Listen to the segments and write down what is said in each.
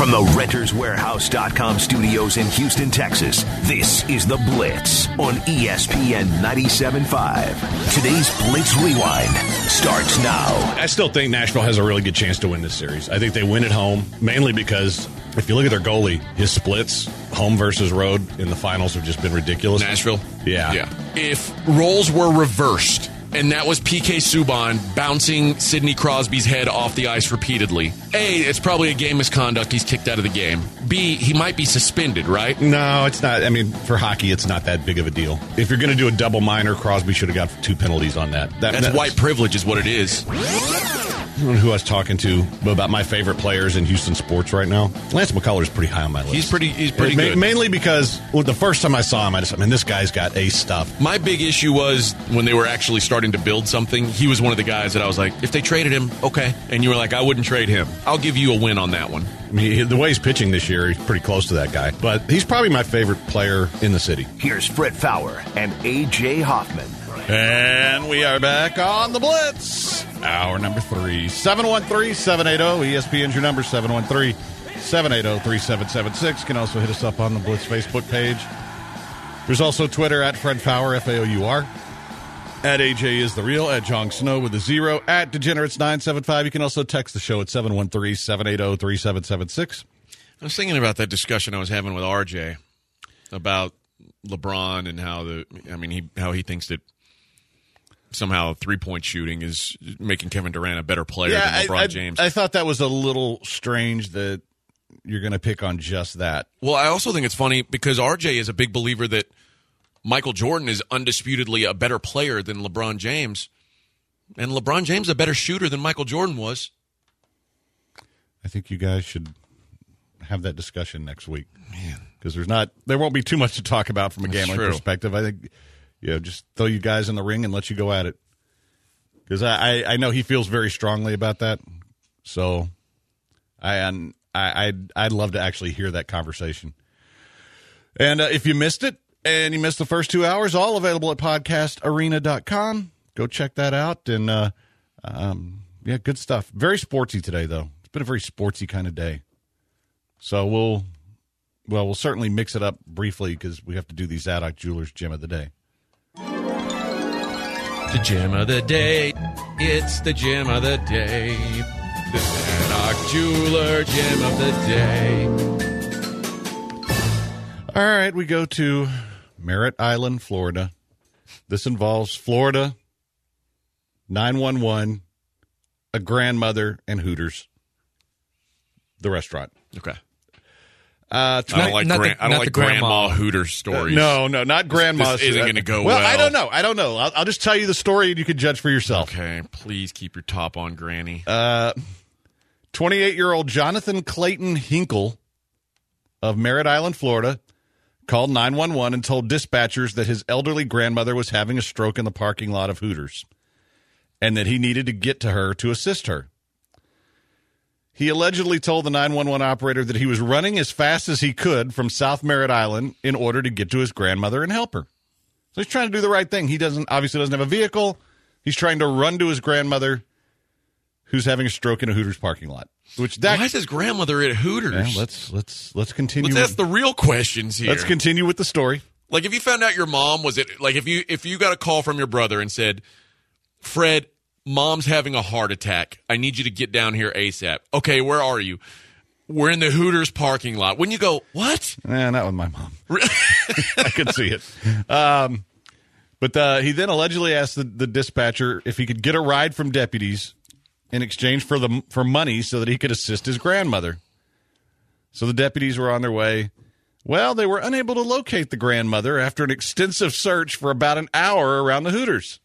From the RentersWarehouse.com studios in Houston, Texas, this is The Blitz on ESPN 97.5. Today's Blitz Rewind starts now. I still think Nashville has a really good chance to win this series. I think they win at home, mainly because if you look at their goalie, his splits, home versus road, in the finals have just been ridiculous. Nashville? Yeah. If roles were reversed, and that was PK Subban bouncing Sidney Crosby's head off the ice repeatedly, A, it's probably a game misconduct. He's kicked out of the game. B, he might be suspended, right? No, it's not. I mean, for hockey, it's not that big of a deal. If you're going to do a double minor, Crosby should have got 2 penalties on that. That's white privilege is what it is. I don't know who I was talking to about my favorite players in Houston sports right now. Lance McCullers pretty high on my list. He's pretty good. Mainly because the first time I saw him, this guy's got ace stuff. My big issue was when they were actually starting to build something, he was one of the guys that I was like, if they traded him, okay. And you were like, I wouldn't trade him. I'll give you a win on that one. I mean, the way he's pitching this year, he's pretty close to that guy. But he's probably my favorite player in the city. Here's Fred Faour and A.J. Hoffman. And we are back on the Blitz. Hour number 3. 713-780. ESPN's your number, 713-780-3776. You can also hit us up on the Blitz Facebook page. There's also Twitter at Fred Faour, Faour. At AJ is the real. At Jong Snow with a 0. At Degenerates975. You can also text the show at 713-780-3776. I was thinking about that discussion I was having with RJ about LeBron and how he thinks that somehow 3-point shooting is making Kevin Durant a better player than LeBron James. I thought that was a little strange that you're going to pick on just that. Well, I also think it's funny because RJ is a big believer that Michael Jordan is undisputedly a better player than LeBron James, and LeBron James a better shooter than Michael Jordan was. I think you guys should have that discussion next week, because there won't be too much to talk about from a gambling perspective. I think just throw you guys in the ring and let you go at it, because I know he feels very strongly about that. So I'd love to actually hear that conversation. And if you missed it, and you missed the first 2 hours, all available at podcastarena.com. Go check that out. And, good stuff. Very sportsy today, though. It's been a very sportsy kind of day. So we'll certainly mix it up briefly because we have to do the Zadok Jewelers Gem of the Day. The Gem of the Day. It's the Gem of the Day. The Zadok Jeweler Gem of the Day. All right, we go to Merritt Island, Florida. This involves Florida, 911, a grandmother, and Hooters, the restaurant. Okay. I don't like grandma Hooters stories. No, not grandma. This isn't going to go well. I don't know. I'll just tell you the story, and you can judge for yourself. Okay, please keep your top on, Granny. 28-year-old Jonathan Clayton Hinkle of Merritt Island, Florida, called 911 and told dispatchers that his elderly grandmother was having a stroke in the parking lot of Hooters and that he needed to get to her to assist her. He allegedly told the 911 operator that he was running as fast as he could from South Merritt Island in order to get to his grandmother and help her. So he's trying to do the right thing. He obviously doesn't have a vehicle. He's trying to run to his grandmother who's having a stroke in a Hooters parking lot. Why is his grandmother at Hooters? Yeah, let's continue. Let's ask the real questions here. Let's continue with the story. Like, if you found out your mom was it, like if you got a call from your brother and said, "Fred, Mom's having a heart attack. I need you to get down here ASAP." Okay, where are you? We're in the Hooters parking lot. Wouldn't you go, what? Not with my mom. I could see it. But he then allegedly asked the dispatcher if he could get a ride from deputies in exchange for money so that he could assist his grandmother. So the deputies were on their way. Well, they were unable to locate the grandmother after an extensive search for about an hour around the Hooters.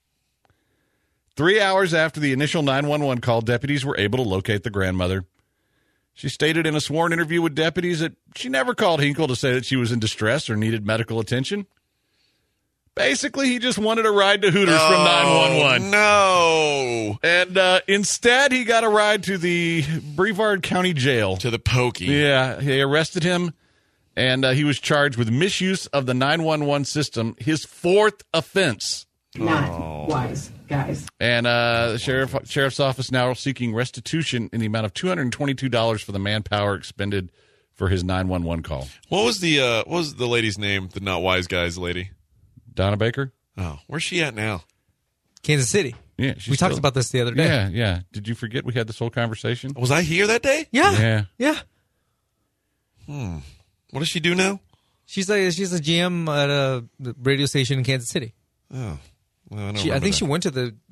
3 hours after the initial 911 call, deputies were able to locate the grandmother. She stated in a sworn interview with deputies that she never called Hinkle to say that she was in distress or needed medical attention. Basically, he just wanted a ride to Hooters from 911. No. And instead, he got a ride to the Brevard County Jail. To the Pokey. Yeah, they arrested him, and he was charged with misuse of the 911 system, his 4th offense. Not wise, guys. And the sheriff's office now seeking restitution in the amount of $222 for the manpower expended for his 911 call. What was the lady's name? The Not Wise Guys lady. Donna Baker? Oh, where's she at now? Kansas City. Yeah, we talked about this the other day. Yeah, yeah. Did you forget we had this whole conversation? Was I here that day? Yeah. What does she do now? She's a GM at a radio station in Kansas City. Oh, well, I think she worked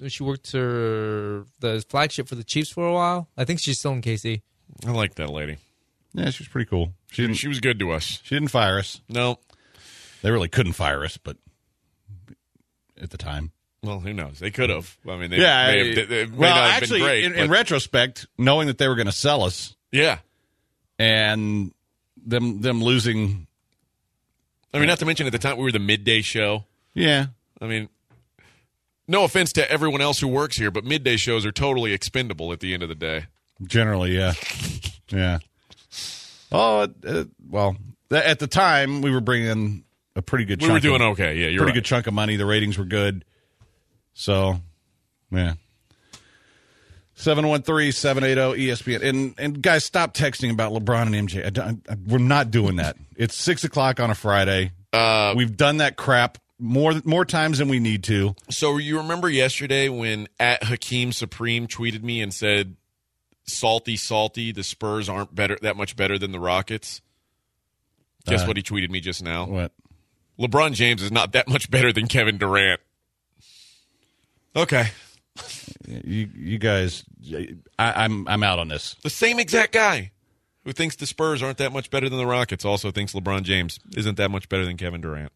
the flagship for the Chiefs for a while. I think she's still in KC. I like that lady. Yeah, she was pretty cool. She was good to us. She didn't fire us. No. They really couldn't fire us, but at the time. Well, who knows? They could have. I mean, actually, been great. In retrospect, knowing that they were going to sell us, yeah, and them losing. I mean, not to mention at the time we were the midday show. Yeah, I mean, no offense to everyone else who works here, but midday shows are totally expendable at the end of the day. Generally, yeah, yeah. Oh, well, at the time we were bringing in a pretty good. We were doing okay. Yeah, you're pretty right. good chunk of money. The ratings were good. So, yeah. 713-780-ESPN. And guys, stop texting about LeBron and MJ. We're not doing that. It's 6 o'clock on a Friday. We've done that crap more times than we need to. So you remember yesterday when @Hakeem Supreme tweeted me and said, salty, the Spurs aren't that much better than the Rockets? Guess what he tweeted me just now? What? LeBron James is not that much better than Kevin Durant. Okay. You guys, I'm out on this. The same exact guy who thinks the Spurs aren't that much better than the Rockets also thinks LeBron James isn't that much better than Kevin Durant.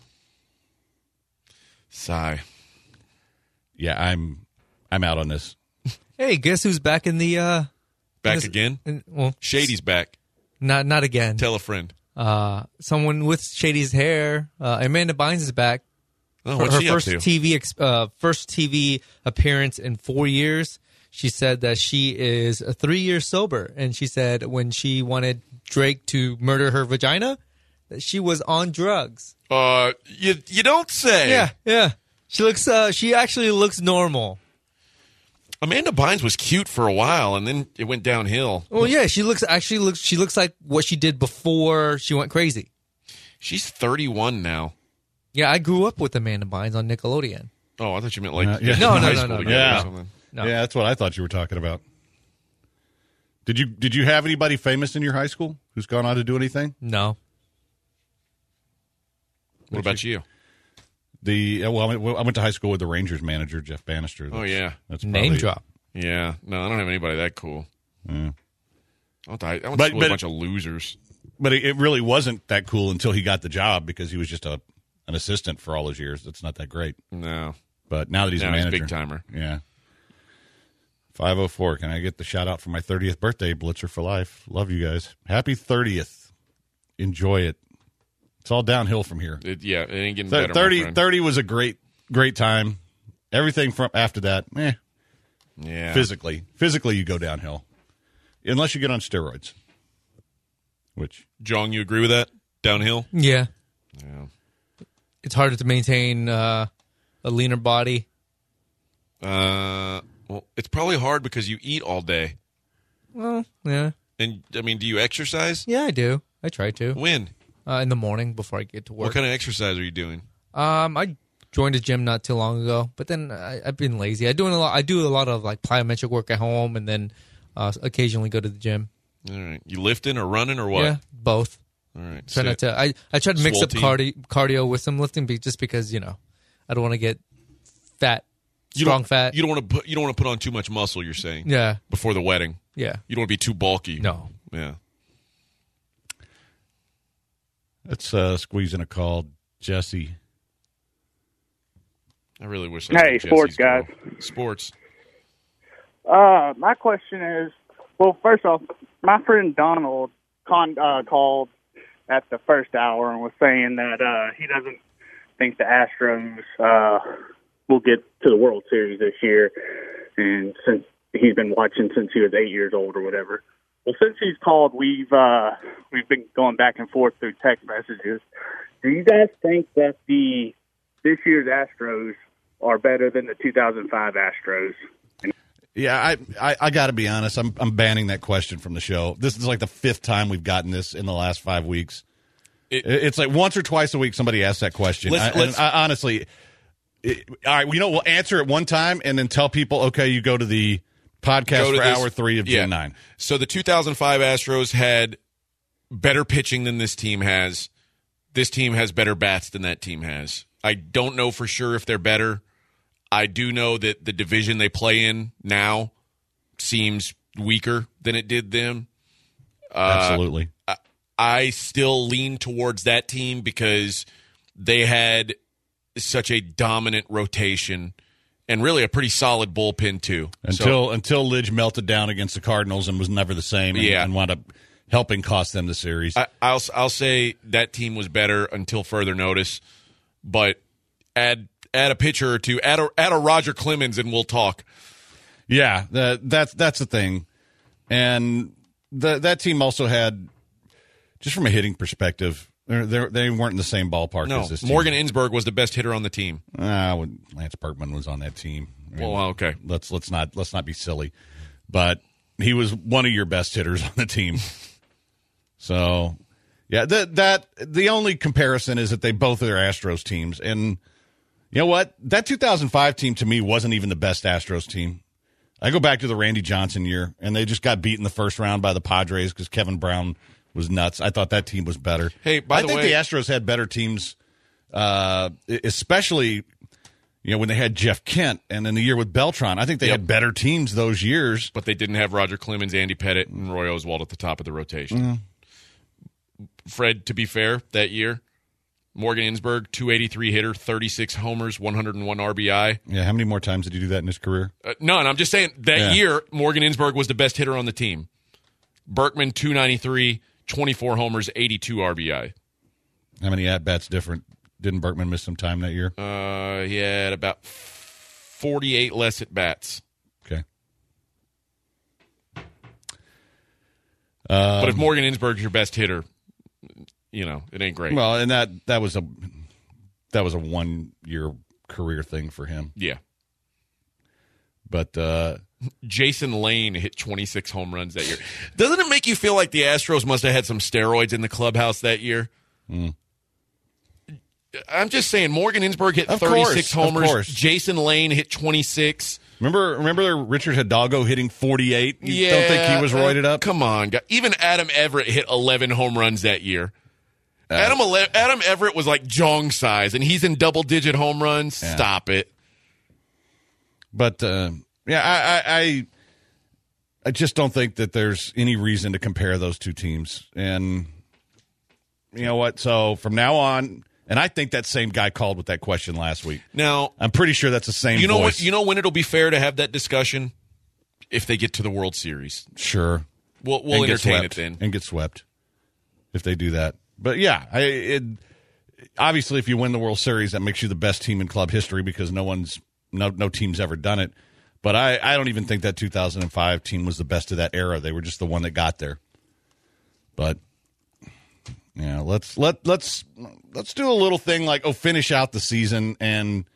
Sigh. Yeah, I'm out on this. Hey, guess who's back in the again? Shady's back. Not again. Tell a friend. Someone with Shady's hair. Amanda Bynes is back. Oh, what's her she first up to? first TV appearance in 4 years. She said that she is 3 years sober, and she said when she wanted Drake to murder her vagina, that she was on drugs. You don't say. Yeah. She actually looks normal. Amanda Bynes was cute for a while, and then it went downhill. Well, yeah, she looks like what she did before she went crazy. She's 31 now. Yeah, I grew up with Amanda Bynes on Nickelodeon. Oh, I thought you meant like Yeah. No. high school together Yeah. or something. No. Yeah, that's what I thought you were talking about. Did you have anybody famous in your high school who's gone on to do anything? No. What about you? I went to high school with the Rangers manager, Jeff Bannister. That's Name drop. Yeah. No, I don't have anybody that cool. Yeah. I went to school with a bunch of losers. But it really wasn't that cool until he got the job because he was just an assistant for all those years. That's not that great. No. But now that he's a manager. He's a big-timer. Yeah. 504. Can I get the shout-out for my 30th birthday? Blitzer for life. Love you guys. Happy 30th. Enjoy it. It's all downhill from here. It ain't getting better, my friend. 30 was a great time. Everything from after that, Yeah. Physically, you go downhill. Unless you get on steroids. Which Jong, you agree with that? Downhill? Yeah. Yeah. It's harder to maintain a leaner body. Well, it's probably hard because you eat all day. Well, yeah. And, I mean, do you exercise? Yeah, I do. I try to. When? In the morning before I get to work. What kind of exercise are you doing? I joined a gym not too long ago, but then I've been lazy. I do a lot of like plyometric work at home, and then occasionally go to the gym. All right. You lifting or running or what? Yeah, both. All right. Try not to. I try to mix Swole up cardio with some lifting, just because I don't want to get fat, fat. You don't want to put on too much muscle. You're saying? Yeah. Before the wedding. Yeah. You don't want to be too bulky. No. Yeah. let's squeeze in a call, Jesse. I really wish. Hey, sports guys. Sports. My question is, well, first off, my friend Donald called at the first hour and was saying that he doesn't think the Astros will get to the World Series this year, and since he's been watching since he was 8 years old or whatever. Well, since he's called, we've been going back and forth through text messages. Do you guys think that this year's Astros are better than the 2005 Astros? Yeah, I got to be honest. I'm banning that question from the show. This is like the 5th time we've gotten this in the last 5 weeks. It's like once or twice a week somebody asks that question. Honestly, all right, we'll answer it one time and then tell people, okay, you go to the podcast for hour 3 of Gen 9. So the 2005 Astros had better pitching than this team has. This team has better bats than that team has. I don't know for sure if they're better. I do know that the division they play in now seems weaker than it did then. Absolutely. I still lean towards that team because they had such a dominant rotation and really a pretty solid bullpen too. Until Lidge melted down against the Cardinals and was never the same and wound up helping cost them the series. I'll say that team was better until further notice, but add a pitcher or two, add a Roger Clemens, and we'll talk. Yeah, that's the thing, and that team also had, just from a hitting perspective, they weren't in the same ballpark as this team. Morgan Ensberg was the best hitter on the team. Lance Berkman was on that team. Well, okay, let's not be silly, but he was one of your best hitters on the team. So, yeah, the only comparison is that they both are Astros teams, and you know what? That 2005 team to me wasn't even the best Astros team. I go back to the Randy Johnson year, and they just got beat in the first round by the Padres because Kevin Brown was nuts. I thought that team was better. Hey, I think the Astros had better teams, especially when they had Jeff Kent, and in the year with Beltran. I think they had better teams those years. But they didn't have Roger Clemens, Andy Pettitte, and Roy Oswalt at the top of the rotation. Mm-hmm. Fred, to be fair, that year, Morgan Ensberg, 283 hitter, 36 homers, 101 RBI. Yeah, how many more times did he do that in his career? None. I'm just saying that year, Morgan Ensberg was the best hitter on the team. Berkman, 293, 24 homers, 82 RBI. How many at-bats different? Didn't Berkman miss some time that year? He had about 48 less at-bats. Okay. But if Morgan Ensberg's your best hitter, it ain't great. Well, and that was a 1-year career thing for him. Yeah. But Jason Lane hit 26 home runs that year. Doesn't it make you feel like the Astros must have had some steroids in the clubhouse that year? I'm just saying, Morgan Ensberg hit 36 homers. Jason Lane hit 26. Remember Richard Hidalgo hitting 48? You don't think he was roided up? Come on, guys. Even Adam Everett hit 11 home runs that year. Adam Everett was like Jong size, and he's in double-digit home runs. Yeah. Stop it. But, I just don't think that there's any reason to compare those two teams. And you know what? So from now on, and I think that same guy called with that question last week. Now, I'm pretty sure that's the same voice. You know when it'll be fair to have that discussion? If they get to the World Series. Sure. We'll entertain it then. And get swept if they do that. But, yeah, obviously if you win the World Series, that makes you the best team in club history because no team's ever done it. But I don't even think that 2005 team was the best of that era. They were just the one that got there. But let's do a little thing like finish out the season and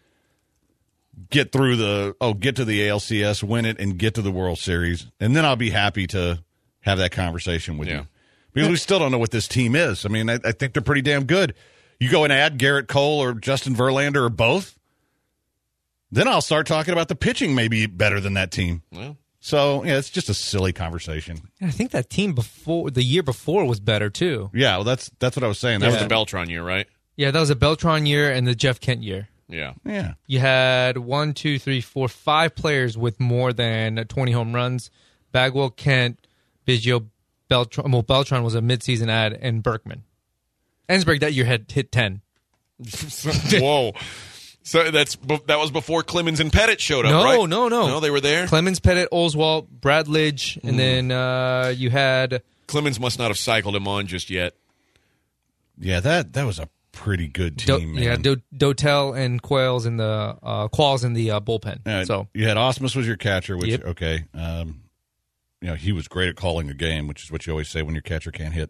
get through get to the ALCS, win it, and get to the World Series, and then I'll be happy to have that conversation with you because we still don't know what this team is. I mean, I think they're pretty damn good. You go and add Garrett Cole or Justin Verlander or both. Then I'll start talking about the pitching maybe better than that team. Well, so, it's just a silly conversation. I think that team the year before was better, too. Yeah, well, that's what I was saying. That was the Beltran year, right? Yeah, that was a Beltran year and the Jeff Kent year. Yeah. Yeah. You had 1, 2, 3, 4, 5 players with more than 20 home runs. Bagwell, Kent, Biggio, Beltran. Well, Beltran was a midseason ad, and Berkman. Ensberg that year had hit 10. Whoa. So that was before Clemens and Pettitte showed up, right? No, they were there? Clemens, Pettitte, Oswalt, Brad Lidge, and then you had... Clemens must not have cycled him on just yet. Yeah, that was a pretty good team, man. Yeah, Dotel and Qualls in the bullpen. So you had Osmus was your catcher, which, okay. He was great at calling a game, which is what you always say when your catcher can't hit.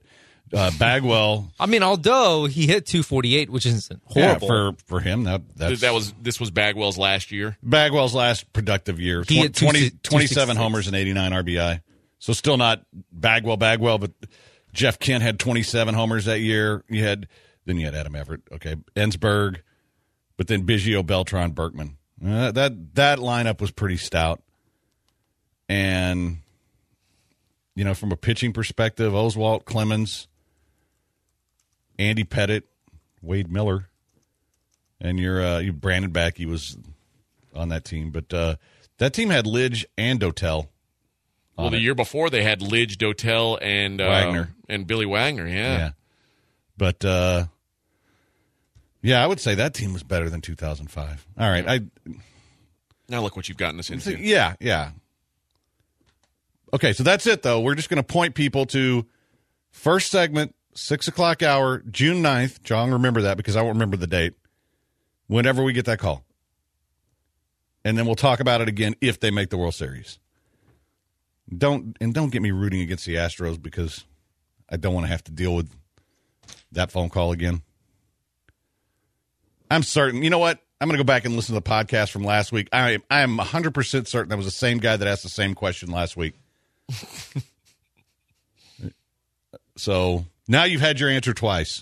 Bagwell. I mean, although he hit 248, which isn't horrible. Yeah, for him, this was Bagwell's last year. Bagwell's last productive year. He hit 27 homers and 89 RBI. So still not Bagwell, but Jeff Kent had 27 homers that year. Then you had Adam Everett, okay, Ensberg, but then Biggio, Beltran, Berkman. That lineup was pretty stout. And from a pitching perspective, Oswalt, Clemens, Andy Pettit, Wade Miller, and your Brandon Backey was on that team. But that team had Lidge and Dotel. Well, the year before they had Lidge, Dotel, and Wagner. And Billy Wagner, yeah. But, I would say that team was better than 2005. All right. Now look what you've gotten us into. Yeah. Okay, so that's it, though. We're just going to point people to first segment, 6 o'clock hour, June 9th. John, remember that because I won't remember the date. Whenever we get that call. And then we'll talk about it again if they make the World Series. Don't get me rooting against the Astros because I don't want to have to deal with that phone call again. I'm certain. You know what? I'm going to go back and listen to the podcast from last week. I am 100% certain that was the same guy that asked the same question last week. So now you've had your answer twice.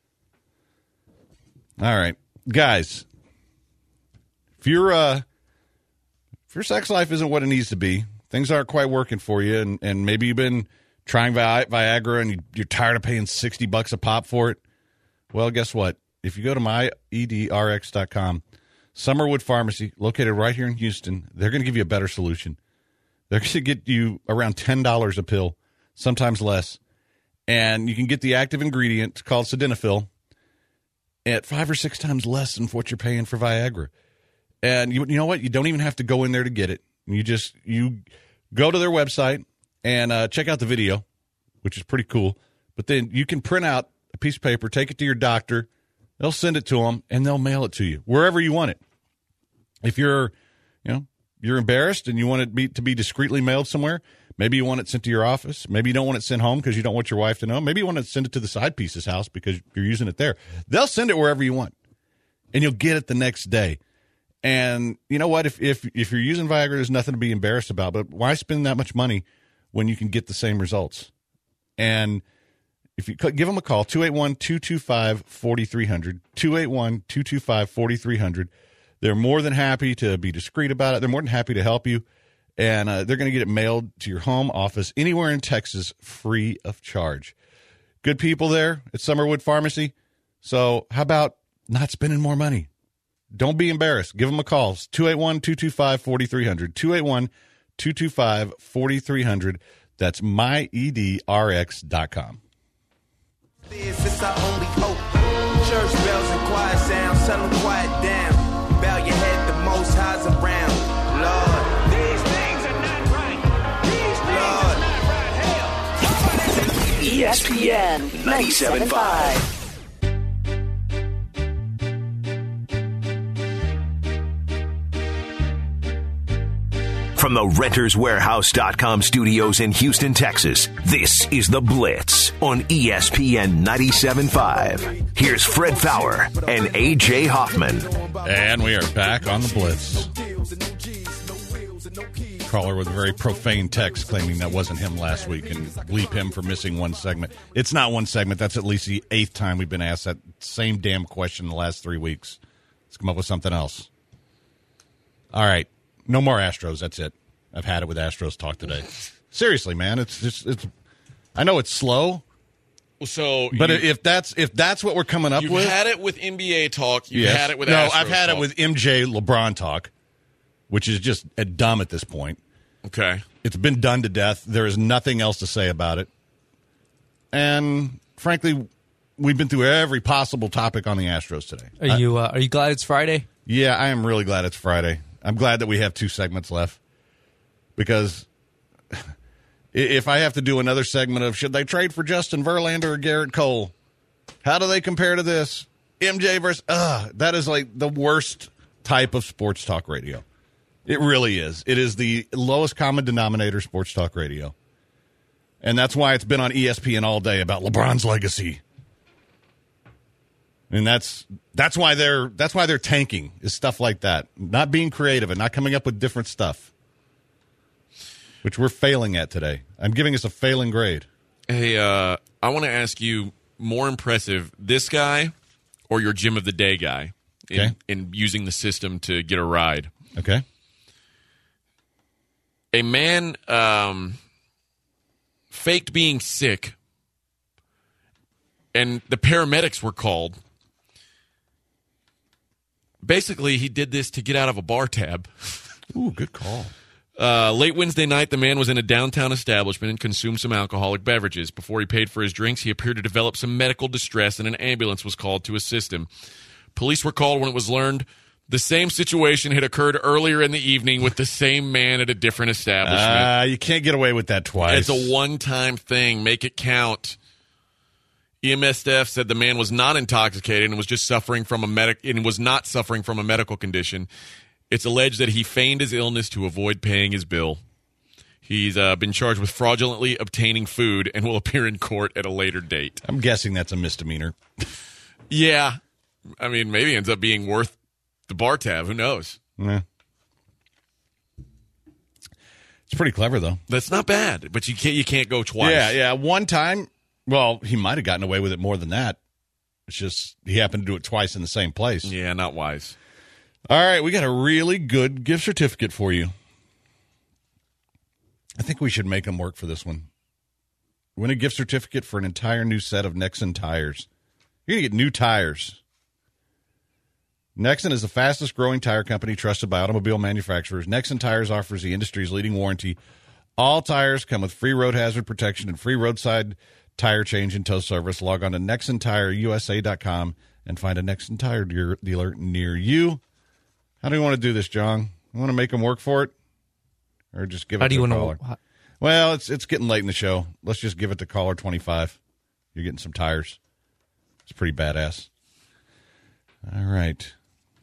All right, guys. If your sex life isn't what it needs to be, things aren't quite working for you, and maybe you've been trying Viagra and you're tired of paying $60 a pop for it, well, guess what? If you go to myedrx.com, Summerwood Pharmacy, located right here in Houston, they're going to give you a better solution. They're going to get you around $10 a pill, sometimes less, and you can get the active ingredient called sildenafil at 5 or 6 times less than what you're paying for Viagra. And you know what? You don't even have to go in there to get it. You go to their website and check out the video, which is pretty cool. But then you can print out a piece of paper, take it to your doctor. They'll send it to them, and they'll mail it to you wherever you want it. If you're embarrassed and you want it to be discreetly mailed somewhere, maybe you want it sent to your office. Maybe you don't want it sent home because you don't want your wife to know. Maybe you want to send it to the side piece's house because you're using it there. They'll send it wherever you want, and you'll get it the next day. And you know what? If you're using Viagra, there's nothing to be embarrassed about. But why spend that much money when you can get the same results? And if you give them a call, 281-225-4300, 281-225-4300. They're more than happy to be discreet about it. They're more than happy to help you. And they're going to get it mailed to your home, office, anywhere in Texas, free of charge. Good people there at Summerwood Pharmacy. So how about not spending more money? Don't be embarrassed. Give them a call. It's 281-225-4300, 281-225-4300. That's myedrx.com. It's our only hope. Church bells and choir sounds, tell them quiet down. Bow your head, the most high's around. Lord, these things are not right. These things are not right. ESPN 97.5. From the RentersWarehouse.com studios in Houston, Texas, this is The Blitz on ESPN 97.5. Here's Fred Fowler and A.J. Hoffman. And we are back on The Blitz. Caller with a very profane text claiming that wasn't him last week and bleep him for missing one segment. It's not one segment. That's at least the 8th time we've been asked that same damn question in the last 3 weeks. Let's come up with something else. All right. No more Astros. That's it. I've had it with Astros talk today. Seriously, man. It's. I know it's slow. But if that's what we're coming up with, you've had it with NBA talk. You've had it with Astros I've had talk. it with MJ LeBron talk, which is just dumb at this point. Okay, it's been done to death. There is nothing else to say about it, and frankly, we've been through every possible topic on the Astros today. Are you glad it's Friday? Yeah, I am really glad it's Friday. I'm glad that we have 2 segments left because if I have to do another segment of should they trade for Justin Verlander or Garrett Cole, how do they compare to this? MJ versus that is like the worst type of sports talk radio. It really is. It is the lowest common denominator sports talk radio. And that's why it's been on ESPN all day about LeBron's legacy. And that's why they're tanking, is stuff like that. Not being creative and not coming up with different stuff. Which we're failing at today. I'm giving us a failing grade. Hey, I want to ask you, more impressive, this guy or your Gym of the Day guy in using the system to get a ride? Okay. A man faked being sick, and the paramedics were called. Basically, he did this to get out of a bar tab. Ooh, good call. Late Wednesday night, the man was in a downtown establishment and consumed some alcoholic beverages. Before he paid for his drinks, he appeared to develop some medical distress, and an ambulance was called to assist him. Police were called when it was learned the same situation had occurred earlier in the evening with the same man at a different establishment. You can't get away with that twice. It's a one-time thing. Make it count. EMS staff said the man was not intoxicated and was just suffering from a medical condition. It's alleged that he feigned his illness to avoid paying his bill. He's been charged with fraudulently obtaining food and will appear in court at a later date. I'm guessing that's a misdemeanor. Yeah. I mean, maybe it ends up being worth the bar tab. Who knows? Yeah. It's pretty clever, though. That's not bad, but you can't go twice. Yeah. One time, well, he might have gotten away with it more than that. It's just he happened to do it twice in the same place. Yeah, not wise. All right, we got a really good gift certificate for you. I think we should make them work for this one. Win a gift certificate for an entire new set of Nexen tires. You're going to get new tires. Nexen is the fastest growing tire company trusted by automobile manufacturers. Nexen Tires offers the industry's leading warranty. All tires come with free road hazard protection and free roadside tire change and tow service. Log on to NexenTireUSA.com and find a Nexen tire dealer near you. How do you want to do this, John? You want to make them work for it? Or just give it to caller? Well, it's getting late in the show. Let's just give it to caller 25. You're getting some tires. It's pretty badass. All right.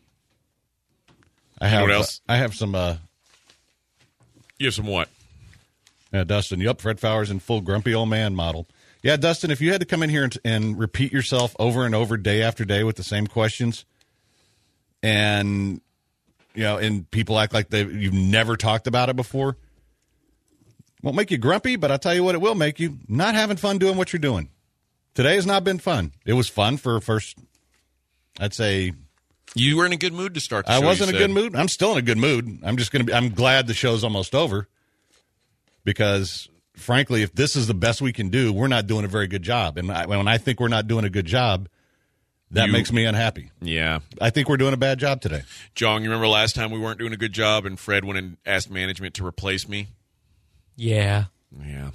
What else? I have some. You have some what? Dustin, you up? Fred Fowler's in full grumpy old man model. Yeah, Dustin, if you had to come in here and repeat yourself over and over day after day with the same questions, and and people act like you've never talked about it before, won't make you grumpy, but I'll tell you what it will make you: not having fun doing what you're doing. Today has not been fun. It was fun for first, I'd say. You were in a good mood to start the show. I was in a good mood. I'm still in a good mood. I'm glad the show's almost over because, frankly, if this is the best we can do, we're not doing a very good job. And when I think we're not doing a good job, that makes me unhappy. Yeah. I think we're doing a bad job today. John, you remember last time we weren't doing a good job and Fred went and asked management to replace me? Yeah. Yeah.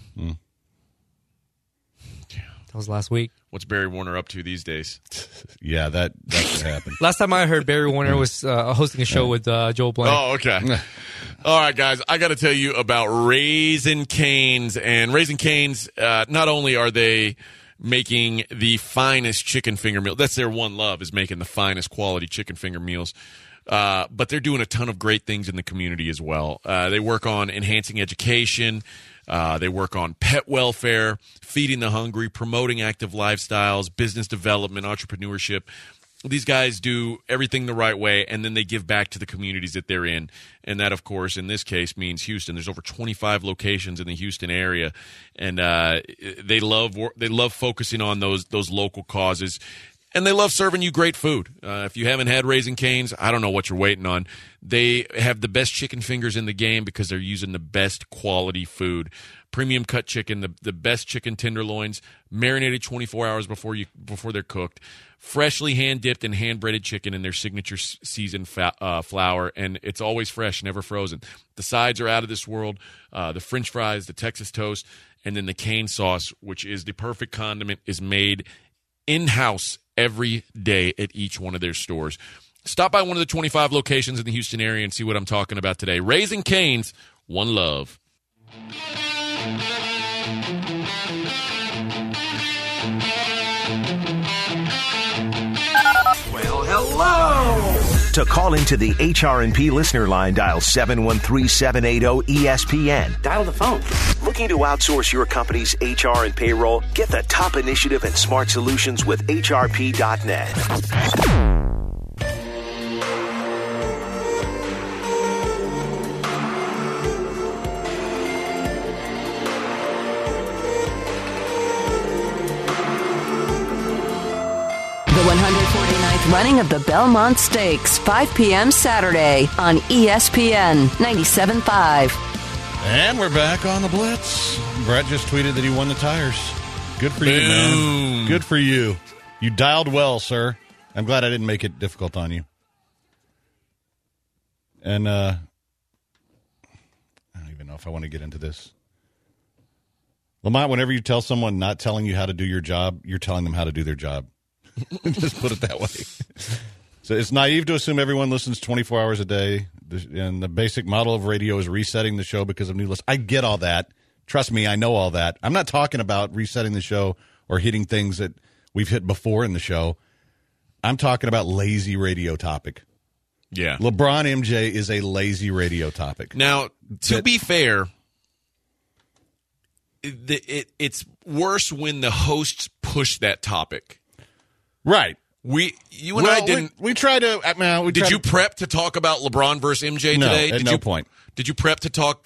That was last week. What's Barry Warner up to these days? Yeah, that could happen. Last time I heard, Barry Warner was hosting a show with Joel Blank. Oh, okay. All right, guys, I got to tell you about Raising Cane's. And Raising Cane's, not only are they making the finest chicken finger meal, that's their one love, is making the finest quality chicken finger meals. But they're doing a ton of great things in the community as well. They work on enhancing education. They work on pet welfare, feeding the hungry, promoting active lifestyles, business development, entrepreneurship. These guys do everything the right way, and then they give back to the communities that they're in. And that, of course, in this case means Houston. There's over 25 locations in the Houston area, and they love focusing on those local causes. And they love serving you great food. If you haven't had Raising Cane's, I don't know what you're waiting on. They have the best chicken fingers in the game because they're using the best quality food. Premium cut chicken, the best chicken tenderloins, marinated 24 hours before they're cooked. Freshly hand-dipped and hand-breaded chicken in their signature seasoned flour, and it's always fresh, never frozen. The sides are out of this world. The French fries, the Texas toast, and then the cane sauce, which is the perfect condiment, is made in-house every day at each one of their stores. Stop by one of the 25 locations in the Houston area and see what I'm talking about today. Raising Cane's, one love. Well, hello! To call into the HRNP listener line, dial 713-780-ESPN. Dial the phone. Looking to outsource your company's HR and payroll? Get the top initiative and smart solutions with HRP.net. The 149th running of the Belmont Stakes, 5 p.m. Saturday on ESPN 97.5. And we're back on the Blitz. Brett just tweeted that he won the tires. Good for you, man. Good for you. You dialed well, sir. I'm glad I didn't make it difficult on you. And I don't even know if I want to get into this. Lamont, whenever you tell someone not telling you how to do your job, you're telling them how to do their job. Just put it that way. So it's naive to assume everyone listens 24 hours a day, and the basic model of radio is resetting the show because of new lists. I get all that. Trust me, I know all that. I'm not talking about resetting the show or hitting things that we've hit before in the show. I'm talking about lazy radio topic. Yeah. LeBron MJ is a lazy radio topic. Now, to be fair, it's worse when the hosts push that topic. Right. You and I didn't. We tried to. Did you prep to talk about LeBron versus MJ today? At no point. Did you prep to talk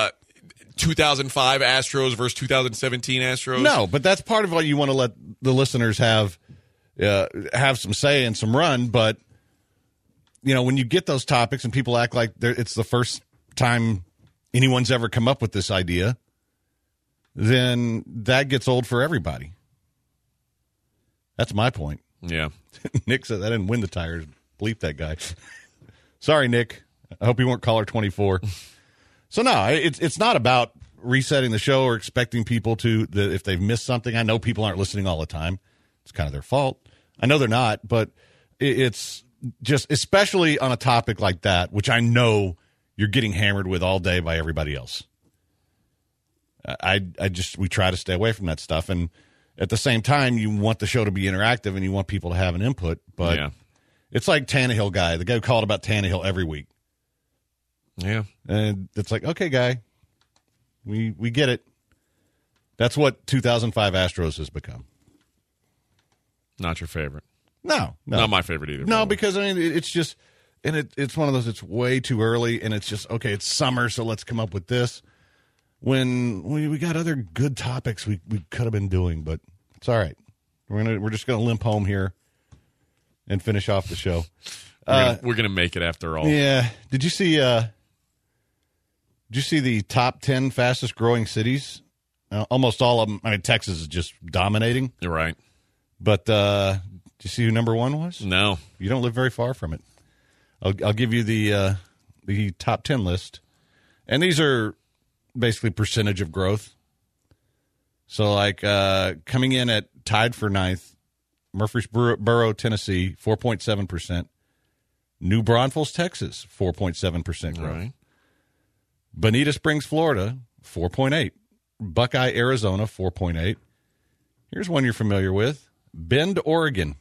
2005 Astros versus 2017 Astros? No, but that's part of what you want to let the listeners have some say and some run. But when you get those topics and people act like it's the first time anyone's ever come up with this idea, then that gets old for everybody. That's my point. Yeah. Nick said I didn't win the tires. Bleep that guy. Sorry, Nick. I hope you weren't caller 24. So, no, it's not about resetting the show or expecting people to, if they've missed something. I know people aren't listening all the time. It's kind of their fault. I know they're not, but it's just, especially on a topic like that, which I know you're getting hammered with all day by everybody else. We try to stay away from that stuff. And at the same time, you want the show to be interactive and you want people to have an input. But It's like Tannehill guy. The guy who called about Tannehill every week. Yeah. And it's like, okay, guy, we get it. That's what 2005 Astros has become. Not your favorite. No. Not my favorite either. No, because, it's just, and it's one of those, it's way too early, and it's just, okay, it's summer, so let's come up with this. When we got other good topics we could have been doing, but it's all right. We're just gonna limp home here and finish off the show. We're gonna make it after all. Yeah. Did you see the top 10 fastest growing cities? Almost all of them. Texas is just dominating. You're right. But did you see who number one was? No. You don't live very far from it. I'll give you the top 10 list, and these are basically percentage of growth. So, coming in at tied for ninth, Murfreesboro, Tennessee, 4.7%. New Braunfels, Texas, 4.7% growth. Right. Bonita Springs, Florida, 4.8%. Buckeye, Arizona, 4.8%. Here's one you're familiar with. Bend, Oregon,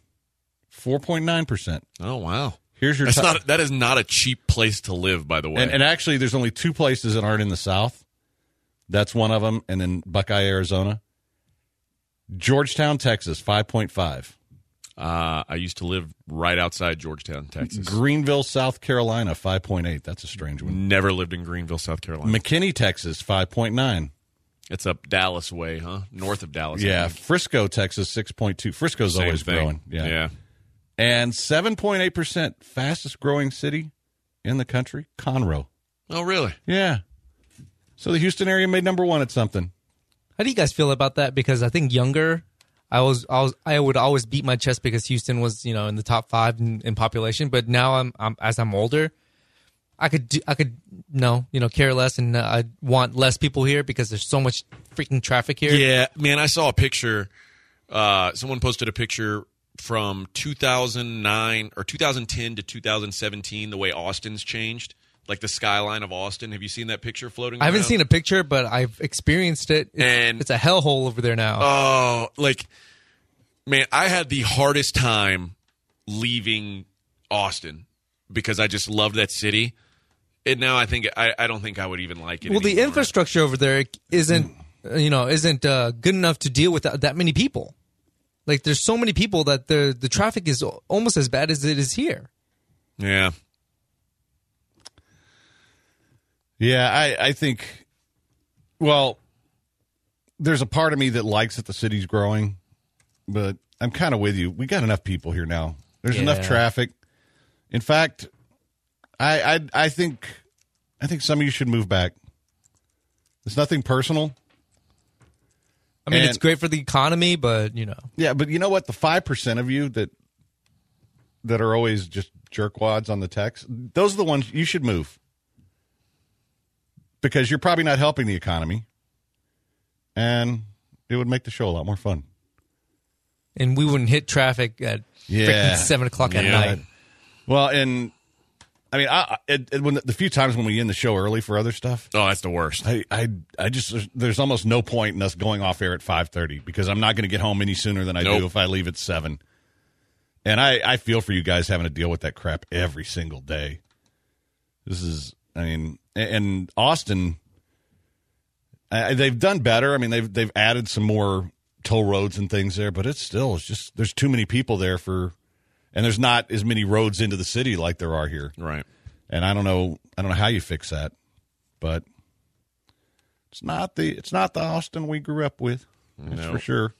4.9%. Oh, wow. Here's your that is not a cheap place to live, by the way. And actually, there's only two places that aren't in the South. That's one of them, and then Buckeye, Arizona. Georgetown, Texas, 5.5. I used to live right outside Georgetown, Texas. Greenville, South Carolina, 5.8. That's a strange one. Never lived in Greenville, South Carolina. McKinney, Texas, 5.9. It's up Dallas way, huh? North of Dallas. Yeah. Frisco, Texas, 6.2. Frisco's Same always thing. growing. Yeah. And 7.8% fastest growing city in the country, Conroe. Oh, really? Yeah. So the Houston area made number one at something. How do you guys feel about that? Because I think younger, I would always beat my chest because Houston was, in the top 5 in population. But now as I'm older, I could care less, and I want less people here because there's so much freaking traffic here. Yeah, man, I saw a picture. Someone posted a picture from 2009 or 2010 to 2017. The way Austin's changed. Like the skyline of Austin. Have you seen that picture floating around? I haven't seen a picture, but I've experienced it. It's a hellhole over there now. Oh, man, I had the hardest time leaving Austin because I just loved that city. now I think I don't think I would even like it. Well, the anymore. infrastructure over there isn't good enough to deal with that many people. Like, there's so many people that the traffic is almost as bad as it is here. Yeah. Yeah, I think, well, there's a part of me that likes that the city's growing, but I'm kind of with you. We got enough people here now. There's enough traffic. In fact, I think some of you should move back. It's nothing personal. I mean, it's great for the economy, but, Yeah, but you know what? The 5% of you that are always just jerkwads on the text, those are the ones you should move. Because you're probably not helping the economy. And it would make the show a lot more fun. And we wouldn't hit traffic at freaking 7 o'clock at night. Well, and I mean, when the few times when we end the show early for other stuff, oh, that's the worst. I just there's almost no point in us going off air at 5:30 because I'm not going to get home any sooner than I do if I leave at 7. And I feel for you guys having to deal with that crap every single day. This is, I mean, and Austin, they've done better. I mean, they've added some more toll roads and things there, but it's just there's too many people there and there's not as many roads into the city like there are here. Right. And I don't know how you fix that, but it's not the Austin we grew up with. That's for sure.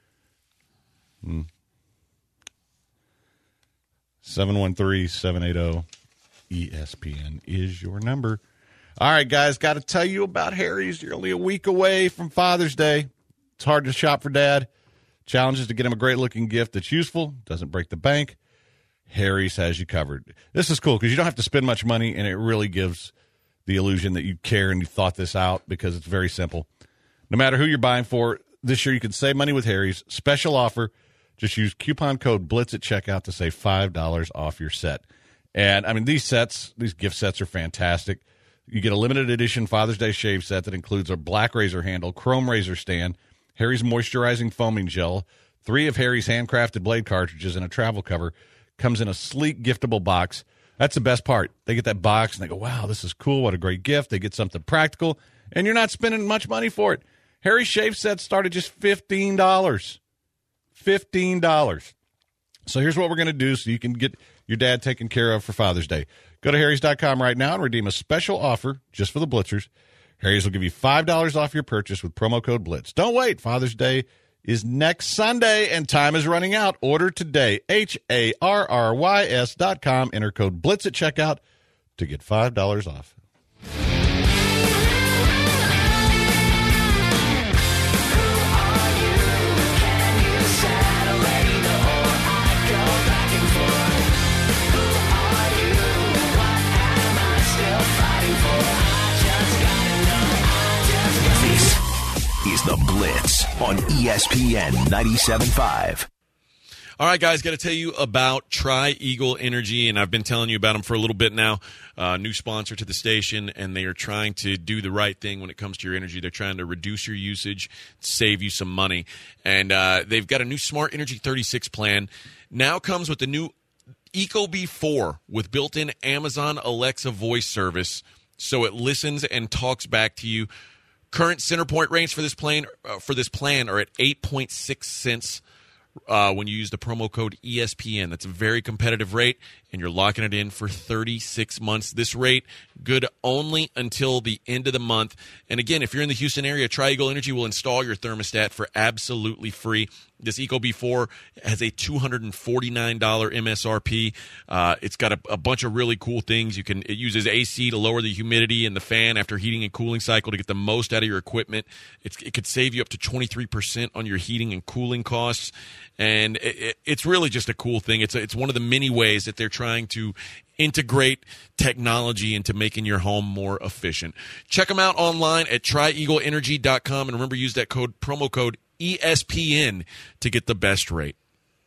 713-780-ESPN is your number. All right, guys, got to tell you about Harry's. You're only a week away from Father's Day. It's hard to shop for Dad. Challenges to get him a great-looking gift that's useful, doesn't break the bank. Harry's has you covered. This is cool because you don't have to spend much money, and it really gives the illusion that you care and you thought this out because it's very simple. No matter who you're buying for, this year you can save money with Harry's. Special offer. Just use coupon code BLITZ at checkout to save $5 off your set. And, I mean, these gift sets are fantastic. You get a limited edition Father's Day shave set that includes a black razor handle, chrome razor stand, Harry's moisturizing foaming gel, 3 of Harry's handcrafted blade cartridges, and a travel cover. Comes in a sleek, giftable box. That's the best part. They get that box, and they go, wow, this is cool. What a great gift. They get something practical, and you're not spending much money for it. Harry's shave sets start at just $15. $15. So here's what we're going to do so you can get your dad taken care of for Father's Day. Go to Harry's.com right now and redeem a special offer just for the Blitzers. Harry's will give you $5 off your purchase with promo code BLITZ. Don't wait. Father's Day is next Sunday, and time is running out. Order today. HARRYS.com. Enter code BLITZ at checkout to get $5 off. Is the Blitz on ESPN 97.5. All right, guys, got to tell you about Tri-Eagle Energy, and I've been telling you about them for a little bit now. New sponsor to the station, and they are trying to do the right thing when it comes to your energy. They're trying to reduce your usage, save you some money, and they've got a new Smart Energy 36 plan. Now comes with the new ecobee 4 with built-in Amazon Alexa voice service, so it listens and talks back to you. Current center point rates for this plan are at 8.6 cents when you use the promo code ESPN. That's a very competitive rate, and you're locking it in for 36 months. This rate good only until the end of the month. And again, if you're in the Houston area, Tri-Eagle Energy will install your thermostat for absolutely free. This ecobee 4 has a $249 MSRP. It's got a bunch of really cool things. It uses AC to lower the humidity in the fan after heating and cooling cycle to get the most out of your equipment. It could save you up to 23% on your heating and cooling costs. And it's really just a cool thing. It's one of the many ways that they're trying to integrate technology into making your home more efficient. Check them out online at trieagleenergy.com. And remember, use that promo code ESPN to get the best rate.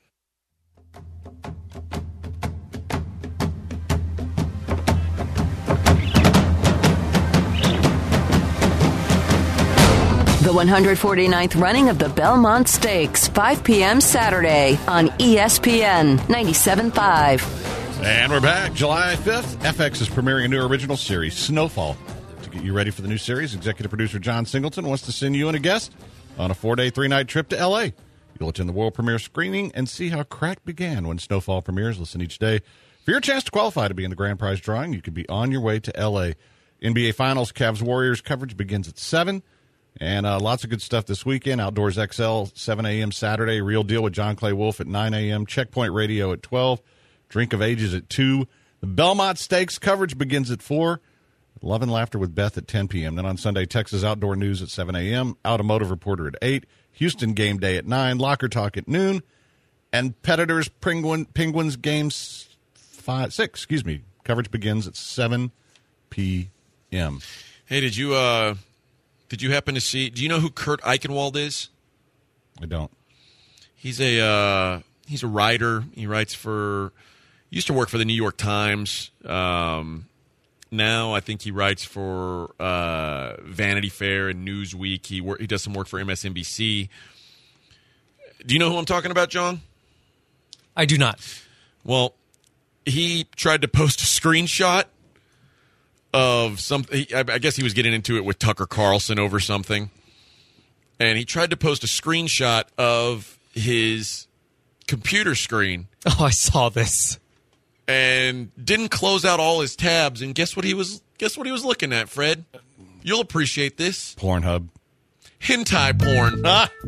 The 149th running of the Belmont Stakes, 5 p.m. Saturday on ESPN 97.5. And we're back. July 5th, FX is premiering a new original series, Snowfall. To get you ready for the new series, executive producer John Singleton wants to send you and a guest on a 4-day, 3-night trip to L.A. You'll attend the world premiere screening and see how crack began when Snowfall premieres. Listen each day for your chance to qualify to be in the grand prize drawing. You could be on your way to L.A. NBA Finals, Cavs Warriors coverage begins at 7. And lots of good stuff this weekend. Outdoors XL, 7 a.m. Saturday. Real Deal with John Clay Wolf at 9 a.m. Checkpoint Radio at 12. Drink of Ages at 2. The Belmont Stakes coverage begins at 4. Love and Laughter with Beth at 10 p.m. Then on Sunday, Texas Outdoor News at 7 a.m. Automotive Reporter at 8. Houston Game Day at 9. Locker Talk at noon. And Predators Penguins Games 6. Coverage begins at 7 p.m. Hey, did you happen to see? Do you know who Kurt Eichenwald is? I don't. He's a writer. He writes used to work for the New York Times. Now I think he writes for Vanity Fair and Newsweek. He does some work for MSNBC. Do you know who I'm talking about, John? I do not. Well, he tried to post a screenshot of something. I guess he was getting into it with Tucker Carlson over something. And he tried to post a screenshot of his computer screen. Oh, I saw this. And didn't close out all his tabs. And guess what he was looking at, Fred? You'll appreciate this. Pornhub. Hentai porn.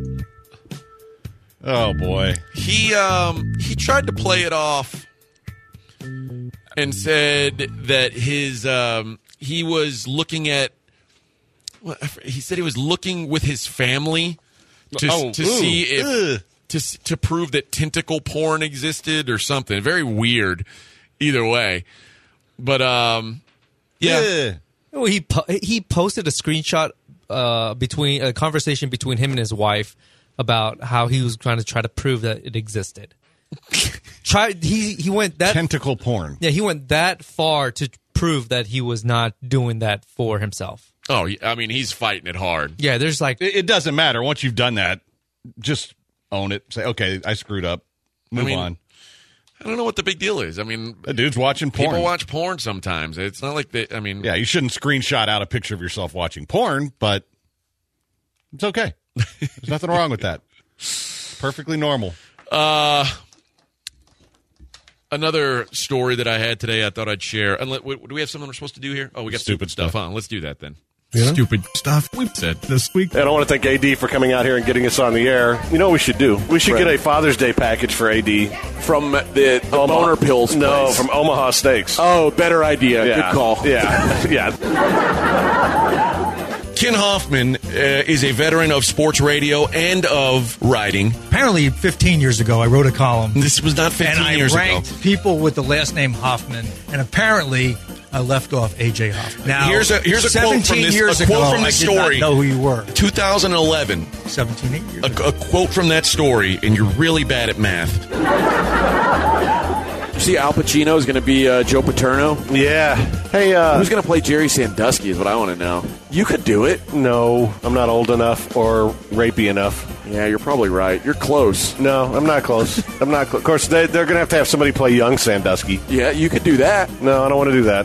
Oh, boy. He tried to play it off and said that he was looking at. Well, he said he was looking with his family to see if to prove that tentacle porn existed or something. Very weird. Either way, but yeah. Well, he posted a screenshot between a conversation between him and his wife about how he was trying to prove that it existed. He went that tentacle porn. Yeah, he went that far to prove that he was not doing that for himself. Oh, I mean, he's fighting it hard. Yeah, there's like it doesn't matter once you've done that. Just own it. Say, okay, I screwed up. Move on. I don't know what the big deal is. I mean, the dude's watching porn. People watch porn sometimes. It's not like I mean, yeah, you shouldn't screenshot out a picture of yourself watching porn, but it's okay. There's nothing wrong with that. Perfectly normal. Another story that I had today, I thought I'd share. Do we have something we're supposed to do here? Oh, we got stupid stuff. Huh? Let's do that then. Yeah. Stupid stuff we've said this week. I don't want to thank AD for coming out here and getting us on the air. You know what we should do? We should get a Father's Day package for AD. From the Boner Pills place. No, from Omaha Steaks. Oh, better idea. Yeah. Good call. Yeah. Yeah. Ken Hoffman is a veteran of sports radio and of writing. Apparently, 15 years ago, I wrote a column. This was not 15 years ago. And I ranked people with the last name Hoffman, and apparently I left off A.J. Hoffman. Now, here's a quote from this story. I did not know who you were. 2011. 17 years ago. A quote from that story, and you're really bad at math. You see Al Pacino is going to be Joe Paterno? Yeah. Hey, who's going to play Jerry Sandusky is what I want to know. You could do it. No, I'm not old enough or rapey enough. Yeah, you're probably right. You're close. No, I'm not close. I'm not close. Of course, they're going to have somebody play young Sandusky. Yeah, you could do that. No, I don't want to do that.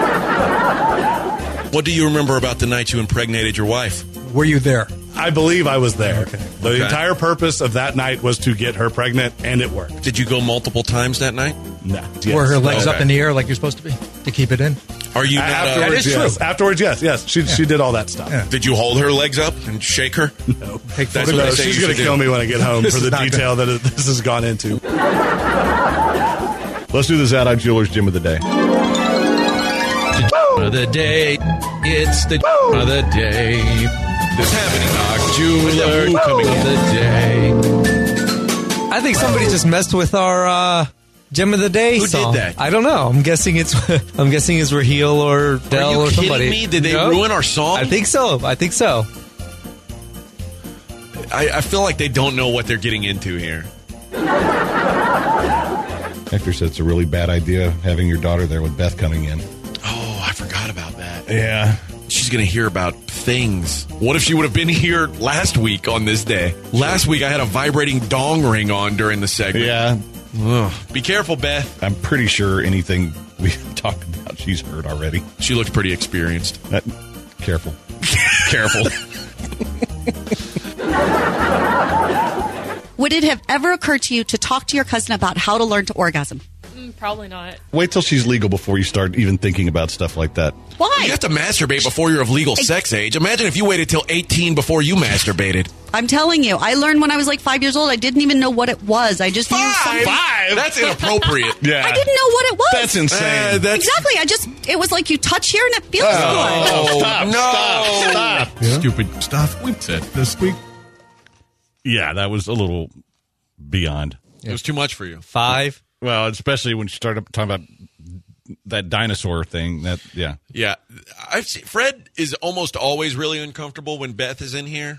What do you remember about the night you impregnated your wife? Were you there? I believe I was there. Okay. The entire purpose of that night was to get her pregnant, and it worked. Did you go multiple times that night? No. Yes. Were her legs up in the air like you're supposed to be to keep it in? Are you not? Afterwards, that is yes. true. Afterwards, yes. She did all that stuff. Yeah. Did you hold her legs up and shake her? No. Take That's what she's going to kill me when I get home for the detail that this has gone into. Let's do this Out Jewelers Gym of the Day. Of the day, it's the of the day. This happening, Jeweler coming of the day. I think somebody just messed with our Gem of the Day Who song. did that? I don't know. I'm guessing it's Raheel or Dell or somebody. Are you kidding me? Did they ruin our song? I think so. I feel like they don't know what they're getting into here. Hector said it's a really bad idea having your daughter there with Beth coming in. Oh, I forgot about that. Yeah. She's going to hear about things. What if she would have been here last week on this day? Last week I had a vibrating dong ring on during the segment. Yeah. Ugh. Be careful, Beth. I'm pretty sure anything we talked about, she's heard already. She looked pretty experienced. Careful. Careful. Would it have ever occurred to you to talk to your cousin about how to learn to orgasm? Probably not. Wait till she's legal before you start even thinking about stuff like that. Why? You have to masturbate before you're of legal sex age. Imagine if you waited till 18 before you masturbated. I'm telling you, I learned when I was like 5 years old. I didn't even know what it was. I just knew something. 5? That's inappropriate. Yeah. I didn't know what it was. That's insane. Exactly. It was like you touch here and it feels good. Stop. Yeah. Stupid stuff we said this week. Yeah, that was a little beyond. It was too much for you. 5. Well, especially when you started talking about that dinosaur thing. Yeah. Fred is almost always really uncomfortable when Beth is in here.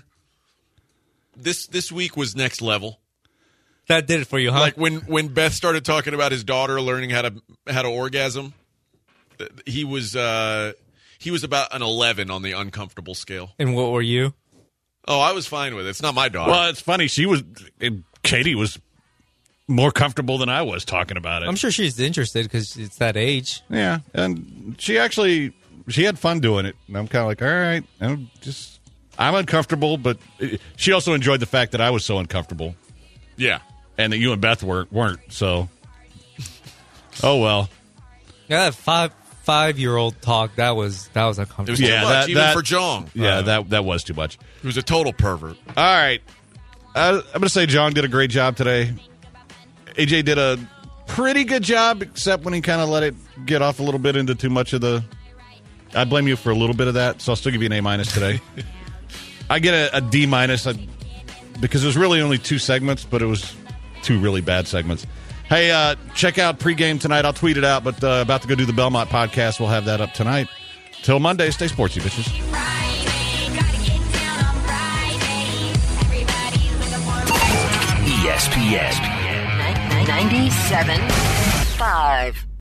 This week was next level. That did it for you, huh? Like when Beth started talking about his daughter learning how to orgasm, he was about an 11 on the uncomfortable scale. And what were you? Oh, I was fine with it. It's not my daughter. Well, it's funny. Katie was more comfortable than I was talking about it. I'm sure she's interested because it's that age. Yeah, and she had fun doing it. And I'm kind of like, all right, I'm uncomfortable, but she also enjoyed the fact that I was so uncomfortable. Yeah, and that you and Beth weren't. So, oh well. Yeah, that five-year-old talk that was uncomfortable. It was too much, even for Jong. Yeah, that was too much. He was a total pervert. All right, I'm going to say Jong did a great job today. AJ did a pretty good job, except when he kind of let it get off a little bit into too much of the... I blame you for a little bit of that, so I'll still give you an A- today. I get a D- because there's really only 2 segments, but it was 2 really bad segments. Hey, check out pregame tonight. I'll tweet it out, but about to go do the Belmont podcast. We'll have that up tonight. Till Monday, stay sportsy, bitches. ESPN 97.5.